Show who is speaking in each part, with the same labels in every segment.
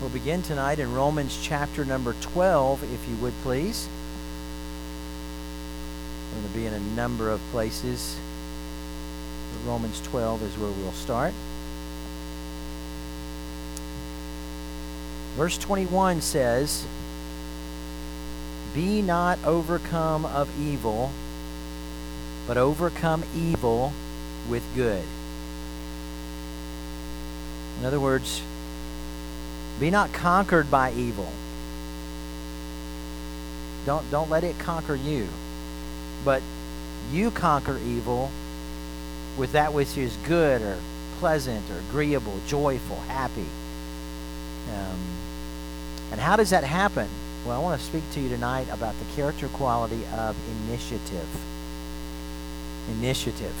Speaker 1: We'll begin tonight in Romans chapter number 12, if you would please. We're going to be in a number of places. Romans 12 is where we'll start. Verse 21 says, "Be not overcome of evil, but overcome evil with good." In other words, be not conquered by evil. Don't let it conquer you. But you conquer evil with that which is good or pleasant or agreeable, joyful, happy. And how does that happen? Well, I want to speak to you tonight about the character quality of initiative. Initiative.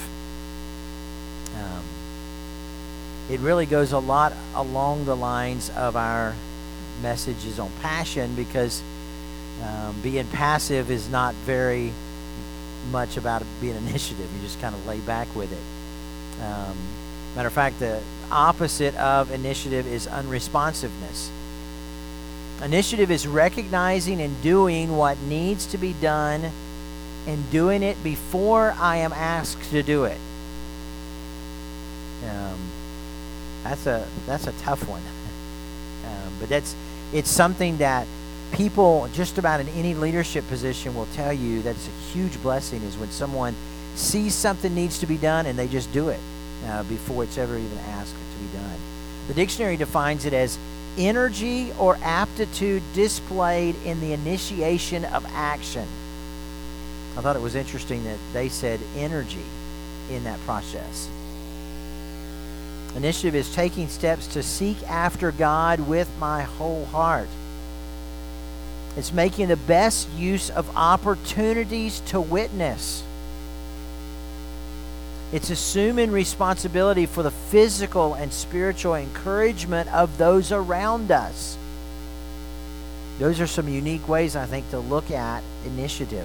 Speaker 1: It really goes a lot along the lines of our messages on passion, because being passive is not very much about being initiative. You just kind of lay back with it. Matter of fact, the opposite of initiative is unresponsiveness. Initiative is recognizing and doing what needs to be done and doing it before I am asked to do it. That's a tough one. But it's something that people just about in any leadership position will tell you that it's a huge blessing, is when someone sees something needs to be done and they just do it before it's ever even asked to be done. The dictionary defines it as energy or aptitude displayed in the initiation of action. I thought it was interesting that they said energy in that process. Initiative is taking steps to seek after God with my whole heart. It's making the best use of opportunities to witness. It's assuming responsibility for the physical and spiritual encouragement of those around us. Those are some unique ways, I think, to look at initiative.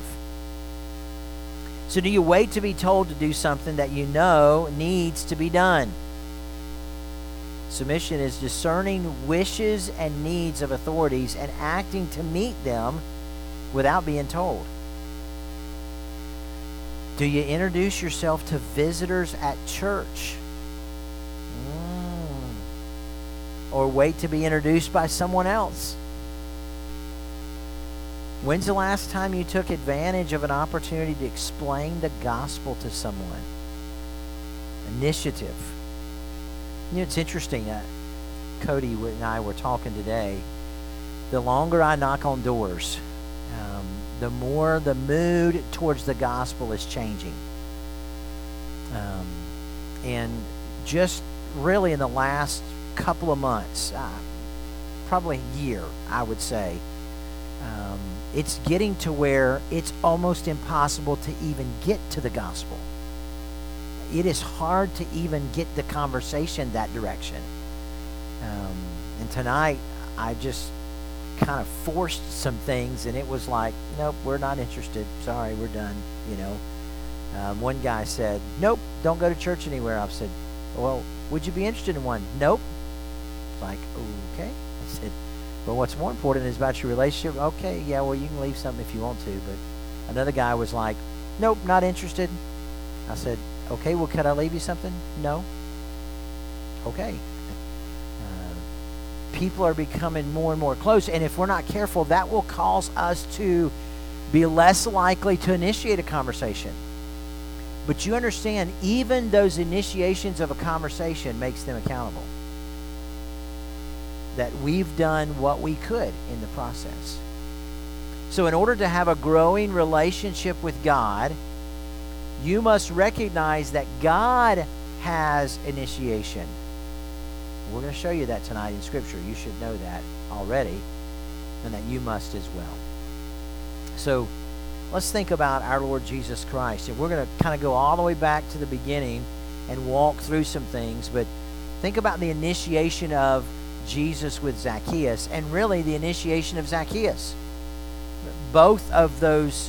Speaker 1: So do you wait to be told to do something that you know needs to be done? Submission is discerning wishes and needs of authorities and acting to meet them without being told. Do you introduce yourself to visitors at church? Or wait to be introduced by someone else? When's the last time you took advantage of an opportunity to explain the gospel to someone? Initiative. You know, it's interesting. Cody and I were talking today. The longer I knock on doors, the more the mood towards the gospel is changing. And just really in the last couple of months, probably a year, I would say, it's getting to where it's almost impossible to even get to the gospel. It is hard to even get the conversation that direction. And tonight, I just kind of forced some things, and it was like, nope, we're not interested. Sorry, we're done. One guy said, nope, don't go to church anywhere. I said, well, would you be interested in one? Nope. Like, okay. I said, but what's more important is about your relationship. Okay, yeah, well, you can leave something if you want to. But another guy was like, nope, not interested. I said, okay, well, could I leave you something? No. Okay. People are becoming more and more close, and if we're not careful, that will cause us to be less likely to initiate a conversation. But you understand, even those initiations of a conversation makes them accountable. That we've done what we could in the process. So in order to have a growing relationship with God, you must recognize that God has initiation. We're going to show you that tonight in Scripture. You should know that already, and that you must as well. So let's think about our Lord Jesus Christ. And we're going to kind of go all the way back to the beginning and walk through some things. But think about the initiation of Jesus with Zacchaeus, and really the initiation of Zacchaeus. Both of those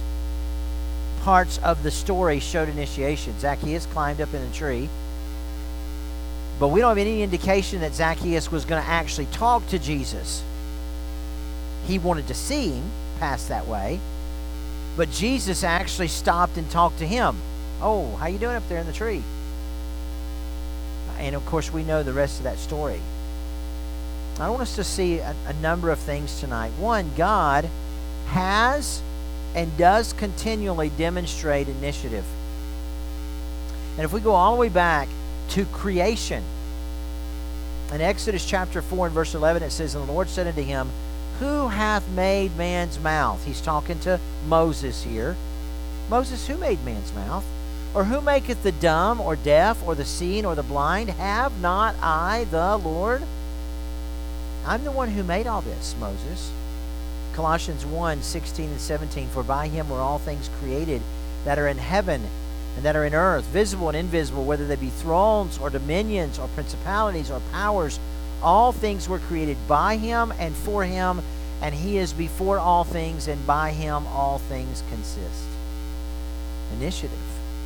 Speaker 1: parts of the story showed initiation. Zacchaeus climbed up in a tree. But we don't have any indication that Zacchaeus was going to actually talk to Jesus. He wanted to see him pass that way. But Jesus actually stopped and talked to him. Oh, how you doing up there in the tree? And of course, we know the rest of that story. I want us to see a number of things tonight. One, God has and does continually demonstrate initiative. And if we go all the way back to creation, in Exodus chapter 4 and verse 11, it says, "And the Lord said unto him, Who hath made man's mouth?" He's talking to Moses here. "Moses, who made man's mouth? Or who maketh the dumb, or deaf, or the seeing, or the blind? Have not I the Lord? I'm the one who made all this, Moses." Colossians 1, 16 and 17, "For by him were all things created that are in heaven and that are in earth, visible and invisible, whether they be thrones or dominions or principalities or powers. All things were created by him and for him, and he is before all things, and by him all things consist." Initiative.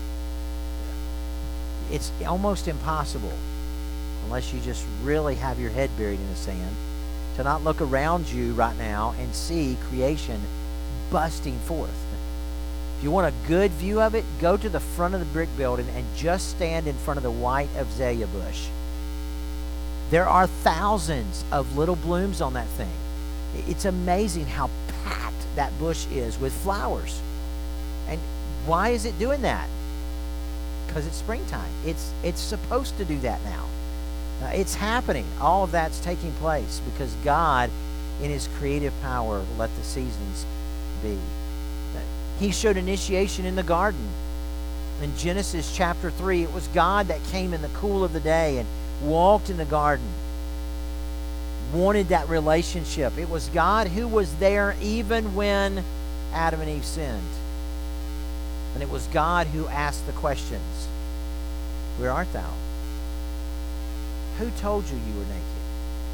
Speaker 1: It's almost impossible, unless you just really have your head buried in the sand, to not look around you right now and see creation busting forth. If you want a good view of it, go to the front of the brick building and just stand in front of the white azalea bush. There are thousands of little blooms on that thing. It's amazing how packed that bush is with flowers. And why is it doing that? Because it's springtime. It's supposed to do that now. It's happening. All of that's taking place because God, in his creative power, let the seasons be. He showed initiation in the garden. In Genesis chapter 3, it was God that came in the cool of the day and walked in the garden. Wanted that relationship. It was God who was there even when Adam and Eve sinned. And it was God who asked the questions. "Where art thou? Who told you you were naked?"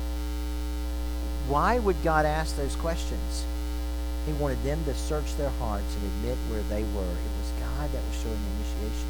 Speaker 1: Why would God ask those questions? He wanted them to search their hearts and admit where they were. It was God that was showing initiation.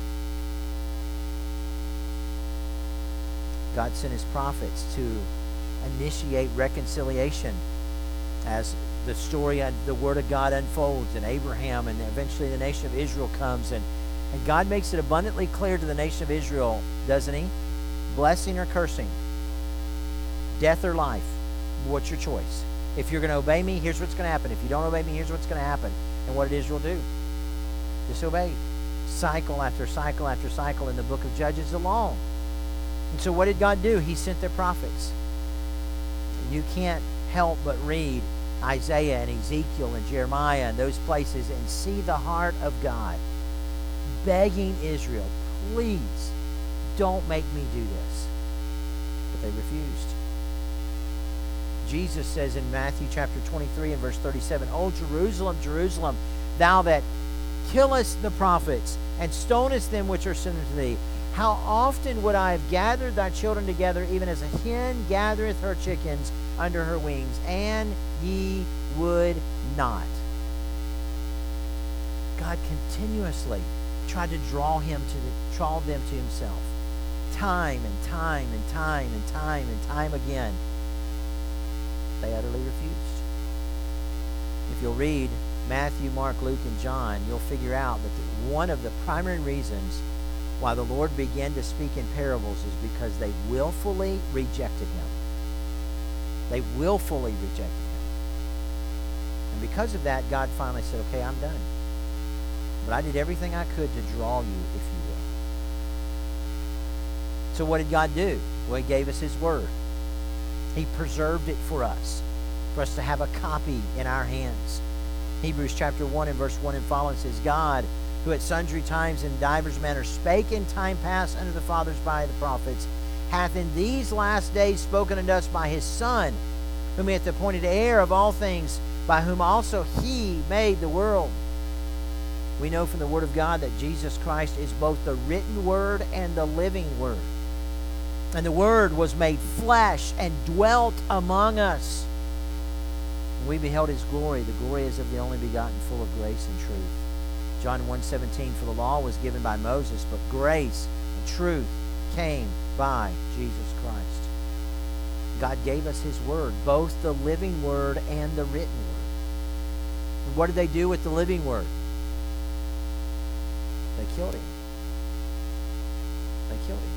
Speaker 1: God sent his prophets to initiate reconciliation as the story and the Word of God unfolds, and Abraham and eventually the nation of Israel comes, and God makes it abundantly clear to the nation of Israel, doesn't he? Blessing or cursing, death or life. What's your choice? If you're going to obey me, here's what's going to happen. If you don't obey me, here's what's going to happen. And what did Israel do? Disobeyed. Cycle after cycle after cycle in the book of Judges alone. And so what did God do? He sent their prophets. You can't help but read Isaiah and Ezekiel and Jeremiah and those places and see the heart of God begging Israel, please don't make me do this. But they refused. Jesus says in Matthew chapter 23 and verse 37, "O Jerusalem, Jerusalem, thou that killest the prophets and stonest them which are sent unto thee, how often would I have gathered thy children together, even as a hen gathereth her chickens under her wings, and ye would not." God continuously tried to draw them to himself, time and time and time and time and time again. They utterly refused. If you'll read Matthew, Mark, Luke, and John, you'll figure out that one of the primary reasons why the Lord began to speak in parables is because they willfully rejected him. They willfully rejected him. And because of that, God finally said, "Okay, I'm done. But I did everything I could to draw you, if you will." So what did God do? Well, he gave us his word. He preserved it for us to have a copy in our hands. Hebrews chapter 1 and verse 1 and following says, "God, who at sundry times in divers manners spake in time past unto the fathers by the prophets, hath in these last days spoken unto us by his Son, whom he hath appointed heir of all things, by whom also he made the world." We know from the Word of God that Jesus Christ is both the written Word and the living Word. And the Word was made flesh and dwelt among us. And we beheld his glory. The glory is of the only begotten, full of grace and truth. John 1:17, "For the law was given by Moses, but grace and truth came by Jesus Christ. God gave us His Word, both the living Word and the written Word. And what did they do with the living Word? They killed Him. They killed Him.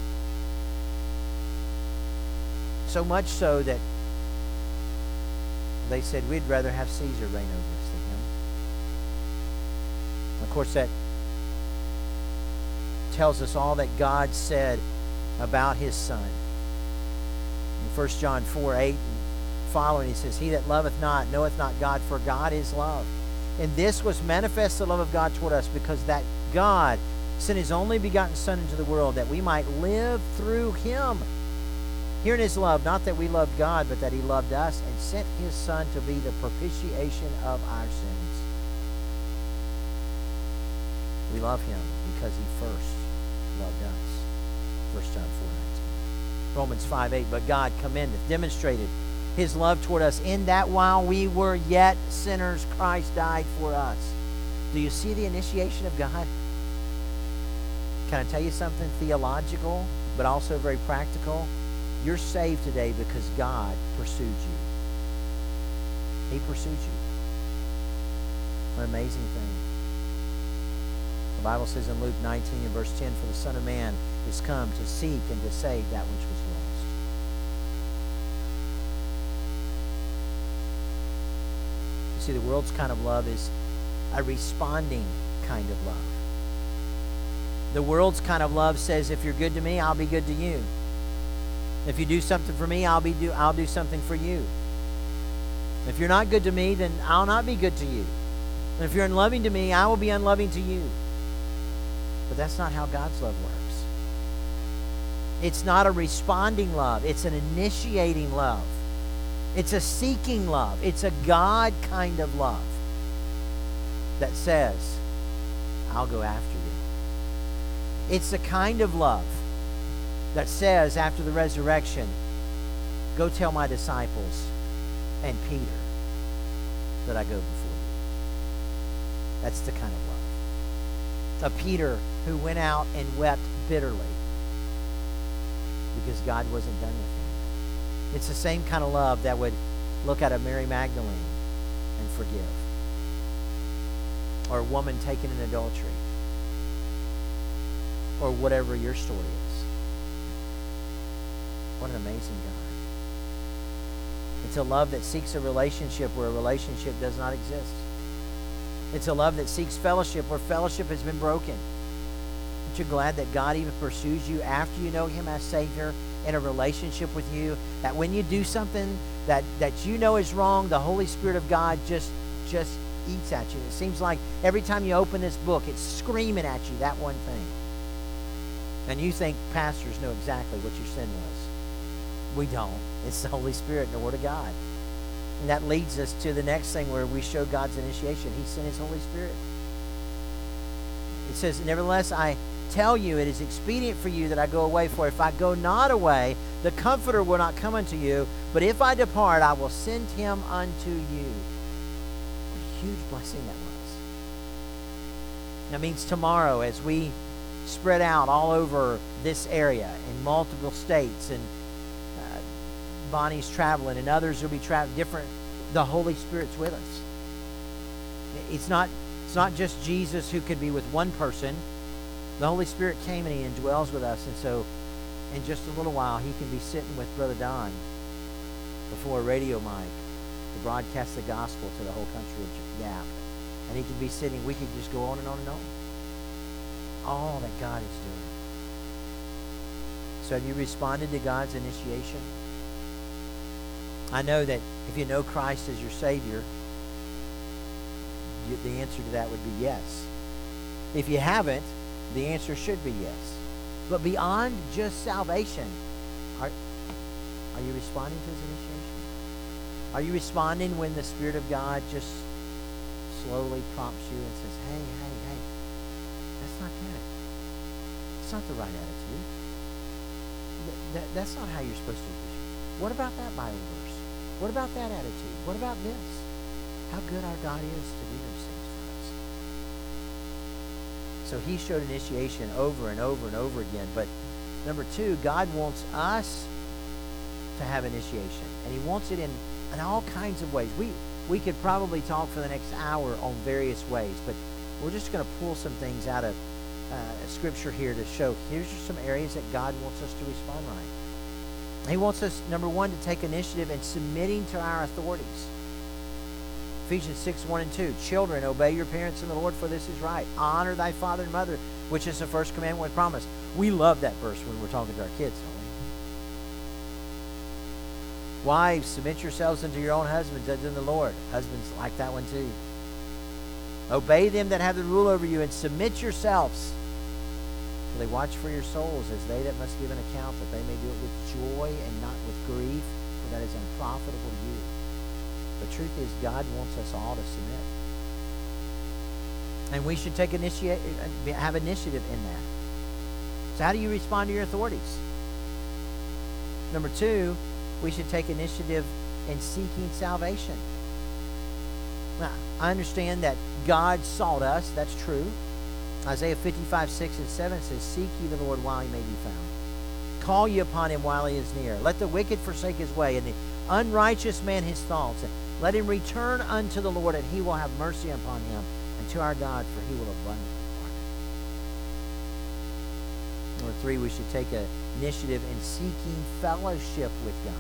Speaker 1: So much so that they said, we'd rather have Caesar reign over us than him. And of course, that tells us all that God said about His Son. In 1 John 4:8 and following, He says, He that loveth not knoweth not God, for God is love. And this was manifest the love of God toward us, because that God sent His only begotten Son into the world, that we might live through Him. Herein is love, not that we loved God, but that He loved us and sent His Son to be the propitiation of our sins. We love Him because He first loved us. 1 John 4:19. Romans 5:8. But God commendeth, demonstrated His love toward us, in that while we were yet sinners, Christ died for us. Do you see the initiation of God? Can I tell you something theological, but also very practical? You're saved today because God pursued you. He pursued you. What an amazing thing. The Bible says in Luke 19 and verse 10, for the Son of Man is come to seek and to save that which was lost. You see, the world's kind of love is a responding kind of love. The world's kind of love says, if you're good to me, I'll be good to you. If you do something for me, I'll do something for you. If you're not good to me, then I'll not be good to you. And if you're unloving to me, I will be unloving to you. But that's not how God's love works. It's not a responding love. It's an initiating love. It's a seeking love. It's a God kind of love that says, I'll go after you. It's the kind of love that says after the resurrection, go tell my disciples and Peter that I go before you. That's the kind of love. A Peter who went out and wept bitterly because God wasn't done with him. It's the same kind of love that would look at a Mary Magdalene and forgive. Or a woman taken in adultery. Or whatever your story is. What an amazing God. It's a love that seeks a relationship where a relationship does not exist. It's a love that seeks fellowship where fellowship has been broken. Aren't you glad that God even pursues you after you know Him as Savior in a relationship with you? That when you do something that you know is wrong, the Holy Spirit of God just eats at you. It seems like every time you open this book, it's screaming at you that one thing. And you think pastors know exactly what your sin was. We don't. It's the Holy Spirit and the Word of God. And that leads us to the next thing where we show God's initiation. He sent His Holy Spirit. It says, nevertheless, I tell you, it is expedient for you that I go away. For if I go not away, the Comforter will not come unto you. But if I depart, I will send Him unto you. What a huge blessing that was. That means tomorrow, as we spread out all over this area in multiple states, and Bonnie's traveling and others will be traveling different, the Holy Spirit's with us. It's not just Jesus who could be with one person. The Holy Spirit came and He indwells with us, and so in just a little while He can be sitting with Brother Don before a radio mic to broadcast the gospel to the whole country of Gap. And He could be sitting, we could just go on and on and on. All that God is doing. So have you responded to God's initiation? I know that if you know Christ as your Savior, the answer to that would be yes. If you haven't, the answer should be yes. But beyond just salvation, are you responding to His initiation? Are you responding when the Spirit of God just slowly prompts you and says, hey, that's not good. It's not the right attitude. That's not how you're supposed to be. What about that Bible verse? What about that attitude? What about this? How good our God is to do those things for us. So He showed initiation over and over and over again. But Number two, God wants us to have initiation, and he wants it in all kinds of ways. We could probably talk for the next hour on various ways, but we're just going to pull some things out of Scripture here to show here's just some areas that God wants us to respond right. He wants us, number one, to take initiative in submitting to our authorities. Ephesians 6, 1 and 2. Children, obey your parents in the Lord, for this is right. Honor thy father and mother, which is the first commandment with promise. We love that verse when we're talking to our kids, don't we? Wives, submit yourselves unto your own husbands as in the Lord. Husbands like that one too. Obey them that have the rule over you, and submit yourselves. For they watch for your souls, as they that must give an account, that they may do it with joy and not with grief, for that is unprofitable to you. The truth is, God wants us all to submit. And we should have initiative in that. So how do you respond to your authorities? Number two, we should take initiative in seeking salvation. Now, I understand that God sought us. That's true. Isaiah 55, 6 and 7 says, seek ye the Lord while he may be found. Call ye upon him while he is near. Let the wicked forsake his way, and the unrighteous man his thoughts. And let him return unto the Lord, and he will have mercy upon him, and to our God, for he will abundantly pardon. Number three, we should take an initiative in seeking fellowship with God.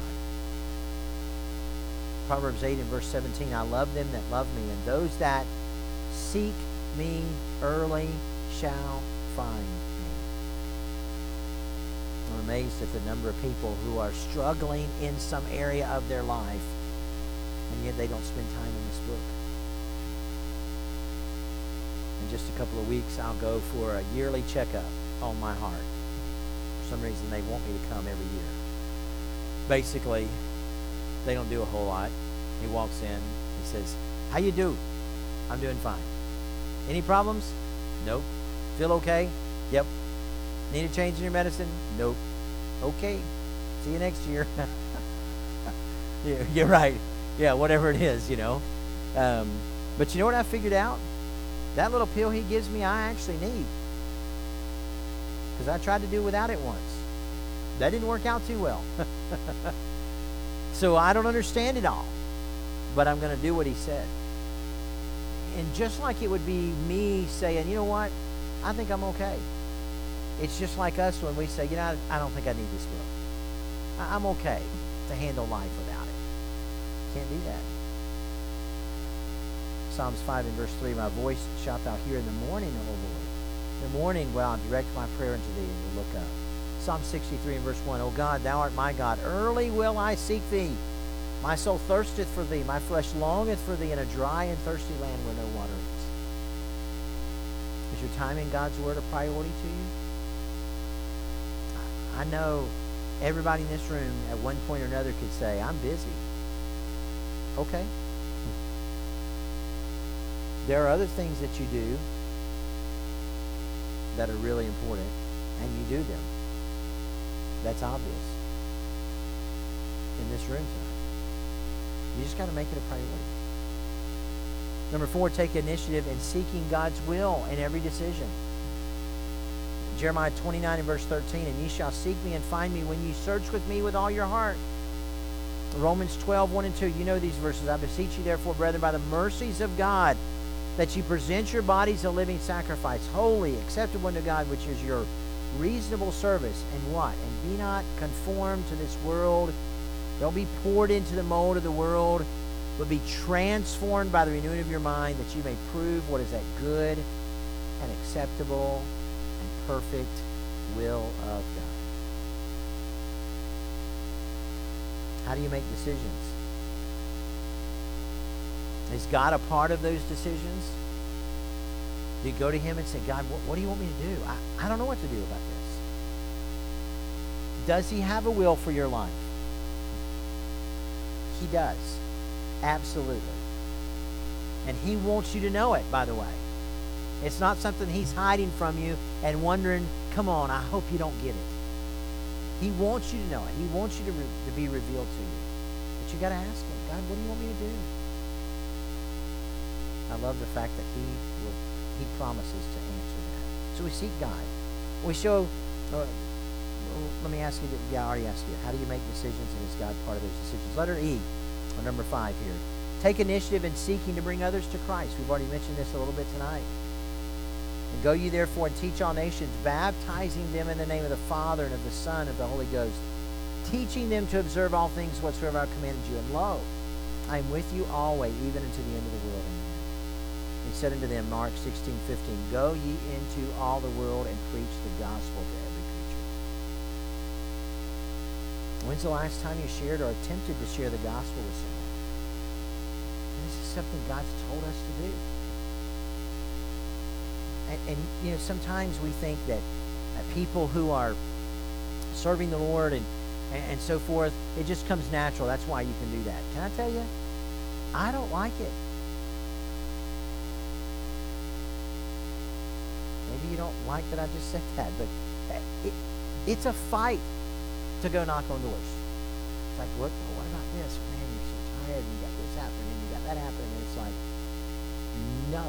Speaker 1: Proverbs 8 and verse 17, I love them that love me, and those that seek me early shall find me. I'm amazed at the number of people who are struggling in some area of their life, and yet they don't spend time in this book. In just a couple of weeks, I'll go for a yearly checkup on my heart. For some reason, they want me to come every year. Basically, they don't do a whole lot. He walks in, he says, how you do? I'm doing fine. Any problems? Nope. Feel okay? Yep. Need a change in your medicine? Nope. Okay. See you next year. Yeah, you're right. Yeah, whatever it is, you know. But you know what I figured out? That little pill he gives me, I actually need. Because I tried to do without it once. That didn't work out too well. So I don't understand it all. But I'm going to do what he said. And just like it would be me saying, you know what? I think I'm okay. It's just like us when we say, you know, I don't think I need this book. I'm okay to handle life without it. Can't do that. Psalms 5 and verse 3, my voice shalt thou hear in the morning, O Lord. In the morning will I direct my prayer unto thee, and will look up. Psalm 63 and verse 1, O God, thou art my God. Early will I seek thee. My soul thirsteth for thee. My flesh longeth for thee in a dry and thirsty land where no water is. Is your time in God's Word a priority to you? I know everybody in this room at one point or another could say, I'm busy. Okay. There are other things that you do that are really important, and you do them. That's obvious in this room tonight. You just got to make it a priority. Number 4, take initiative in seeking God's will in every decision. Jeremiah 29 and verse 13, and ye shall seek me and find me when ye search with me with all your heart. Romans 12, 1 and 2, you know these verses. I beseech you therefore, brethren, by the mercies of God, that ye present your bodies a living sacrifice, holy, acceptable unto God, which is your reasonable service. And what? And be not conformed to this world. Don't be poured into the mold of the world, but be transformed by the renewing of your mind, that you may prove what is that good and acceptable and perfect will of God. How do you make decisions? Is God a part of those decisions? Do you go to him and say, God, what do you want me to do? I don't know what to do about this. Does he have a will for your life? He does. Absolutely. And he wants you to know it, by the way. It's not something he's hiding from you and wondering, come on, I hope you don't get it. He wants you to know it. He wants you to be revealed to you. But you got to ask him, God, what do you want me to do? I love the fact that he promises to answer that. So we seek God. We show let me ask you, I already asked you, how do you make decisions, and is God part of those decisions? Letter E, or number 5 here. Take initiative in seeking to bring others to Christ. We've already mentioned this a little bit tonight. And go ye therefore and teach all nations, baptizing them in the name of the Father and of the Son and of the Holy Ghost, teaching them to observe all things whatsoever I commanded you. And lo, I am with you always, even unto the end of the world. Amen. He said unto them, Mark 16:15, Go ye into all the world and preach the gospel to every creature. When's the last time you shared or attempted to share the gospel with someone? This is something God's told us to do. And you know, sometimes we think that people who are serving the Lord and so forth, it just comes natural. That's why you can do that. Can I tell you? I don't like it. Maybe you don't like that I just said that, but it's a fight to go knock on doors. It's like, what about this? Man, you're so tired, and you got this happening, and you got that happening, and it's like, no.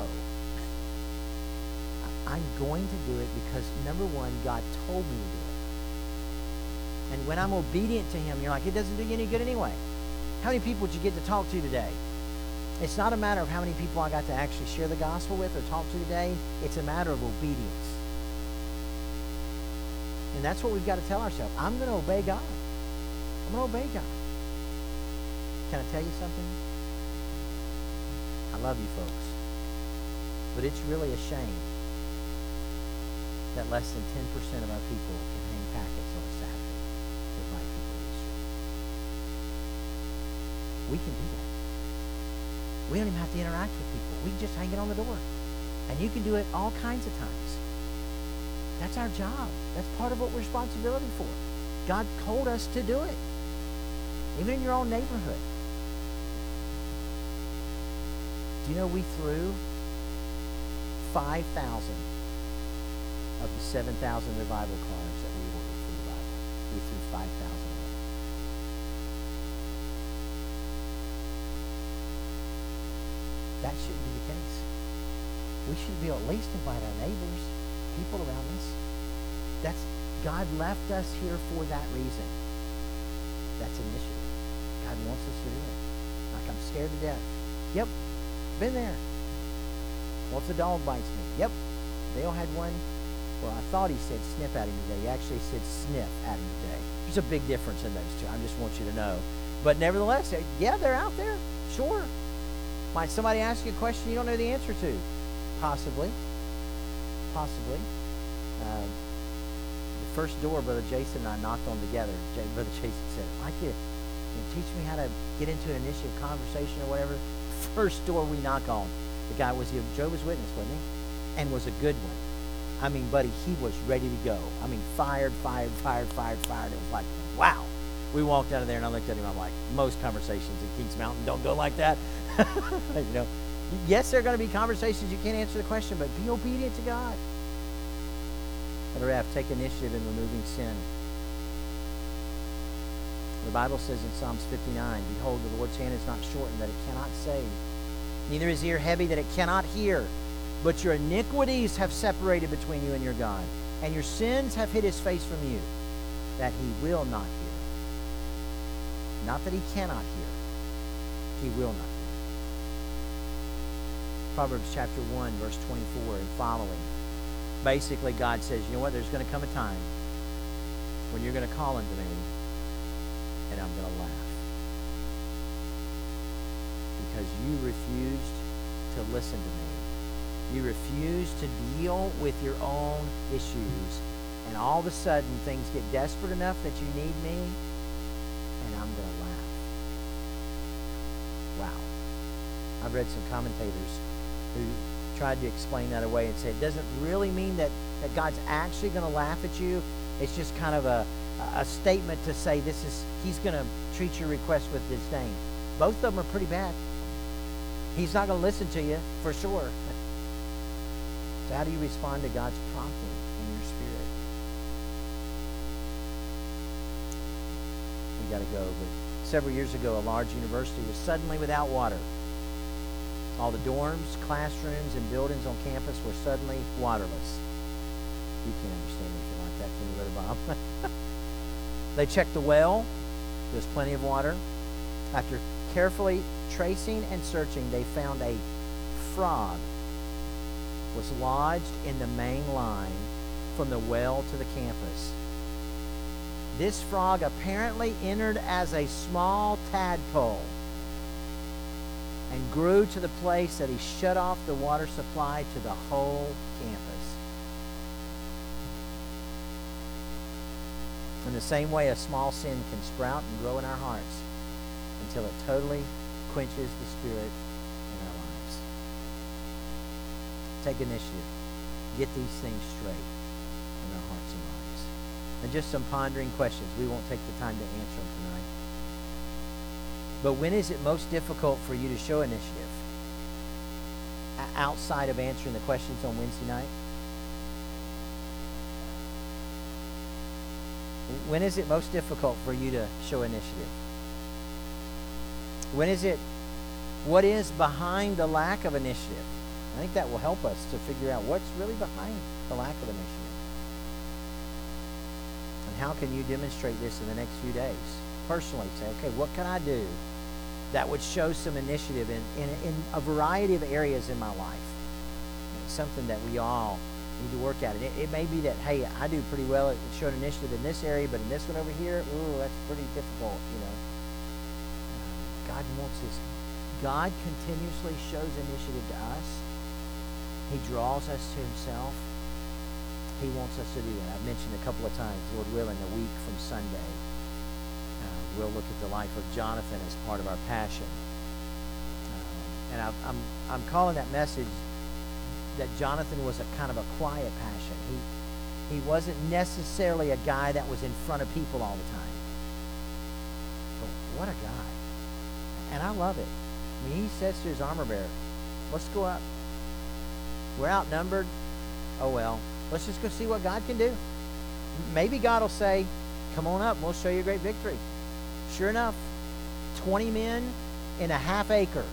Speaker 1: I'm going to do it because, number one, God told me to do it. And when I'm obedient to Him, you're like, it doesn't do you any good anyway. How many people did you get to talk to today? It's not a matter of how many people I got to actually share the gospel with or talk to today. It's a matter of obedience. And that's what we've got to tell ourselves. I'm going to obey God. I'm going to obey God. Can I tell you something? I love you folks. But it's really a shame that less than 10% of our people can hang packets on a Saturday to invite people to the street. We can do that. We don't even have to interact with people. We can just hang it on the door. And you can do it all kinds of times. That's our job. That's part of what we're responsibility for. God told us to do it. Even in your own neighborhood. Do you know we threw 5,000 of the 7,000 revival cards that we ordered for the Bible? We threw 5,000 away. That shouldn't be the case. We should be able to at least invite our neighbors, people around us. God left us here for that reason. That's initiative. God wants us to do it. Like, I'm scared to death. Yep, been there. Well, if the dog bites me? Yep. Dale had one. Well, I thought he said snip at him today. He actually said sniff at him today. There's a big difference in those two. I just want you to know. But nevertheless, yeah, they're out there. Sure. Might somebody ask you a question you don't know the answer to? Possibly. Possibly. The first door Brother Jason and I knocked on together, Brother Jason said, Mike, you teach me how to get into an initiative conversation or whatever. First door we knock on. The guy was a Jehovah's Witness, wasn't he? And was a good one. I mean, buddy, he was ready to go. I mean, fired. It was like, wow. We walked out of there, and I looked at him. I'm like, most conversations at Kings Mountain don't go like that. You know, yes, there are going to be conversations you can't answer the question, but be obedient to God. Letter F, take initiative in removing sin. The Bible says in Psalms 59, Behold, the Lord's hand is not shortened that it cannot save, neither is ear heavy that it cannot hear. But your iniquities have separated between you and your God, and your sins have hid His face from you, that He will not hear. Not that He cannot hear. He will not hear. Proverbs chapter 1, verse 24 and following. Basically, God says, you know what? There's going to come a time when you're going to call unto me, and I'm going to laugh. Because you refused to listen to me. You refuse to deal with your own issues. And all of a sudden, things get desperate enough that you need me, and I'm going to laugh. Wow. I've read some commentators who tried to explain that away and said it doesn't really mean that God's actually going to laugh at you. It's just kind of a statement to say He's going to treat your request with disdain. Both of them are pretty bad. He's not going to listen to you, for sure. So how do you respond to God's prompting in your spirit? We got to go, but several years ago, a large university was suddenly without water. All the dorms, classrooms, and buildings on campus were suddenly waterless. You can't understand anything like that, can you, Brother Bob? They checked the well. There's plenty of water. After carefully tracing and searching, they found a frog was lodged in the main line from the well to the campus. This frog apparently entered as a small tadpole and grew to the place that he shut off the water supply to the whole campus. In the same way, a small sin can sprout and grow in our hearts until it totally quenches the Spirit in our lives. Take initiative. Get these things straight in our hearts and lives. And just some pondering questions. We won't take the time to answer them tonight. But when is it most difficult for you to show initiative? Outside of answering the questions on Wednesday night? When is it most difficult for you to show initiative? What is behind the lack of initiative? I think that will help us to figure out what's really behind the lack of initiative. And how can you demonstrate this in the next few days? Personally, say, okay, what can I do that would show some initiative in a variety of areas in my life? It's something that we all need to work at. It may be that, hey, I do pretty well at showing initiative in this area, but in this one over here, ooh, that's pretty difficult, God wants this. God continuously shows initiative to us. He draws us to himself. He wants us to do that. I've mentioned a couple of times, Lord willing, a week from Sunday, we'll look at the life of Jonathan as part of our passion. And I'm calling that message that Jonathan was a kind of a quiet passion. He wasn't necessarily a guy that was in front of people all the time. But what a guy. And I love it. I mean, he says to his armor bearer, let's go up. We're outnumbered. Oh, well, let's just go see what God can do. Maybe God will say, come on up, we'll show you a great victory. Sure enough, 20 men in a half acre.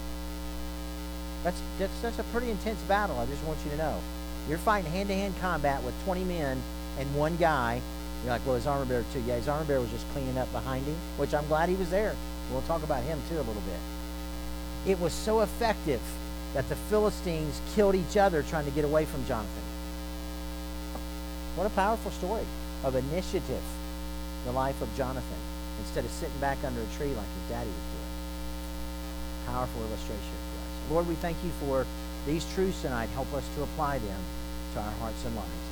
Speaker 1: That's a pretty intense battle, I just want you to know. You're fighting hand-to-hand combat with 20 men and one guy. You're like, well, his armor bearer too. Yeah, his armor bearer was just cleaning up behind him, which I'm glad he was there. We'll talk about him too a little bit. It was so effective that the Philistines killed each other trying to get away from Jonathan. What a powerful story of initiative, the life of Jonathan, instead of sitting back under a tree like his daddy was doing. Powerful illustration for us. Lord, we thank you for these truths tonight. Help us to apply them to our hearts and lives.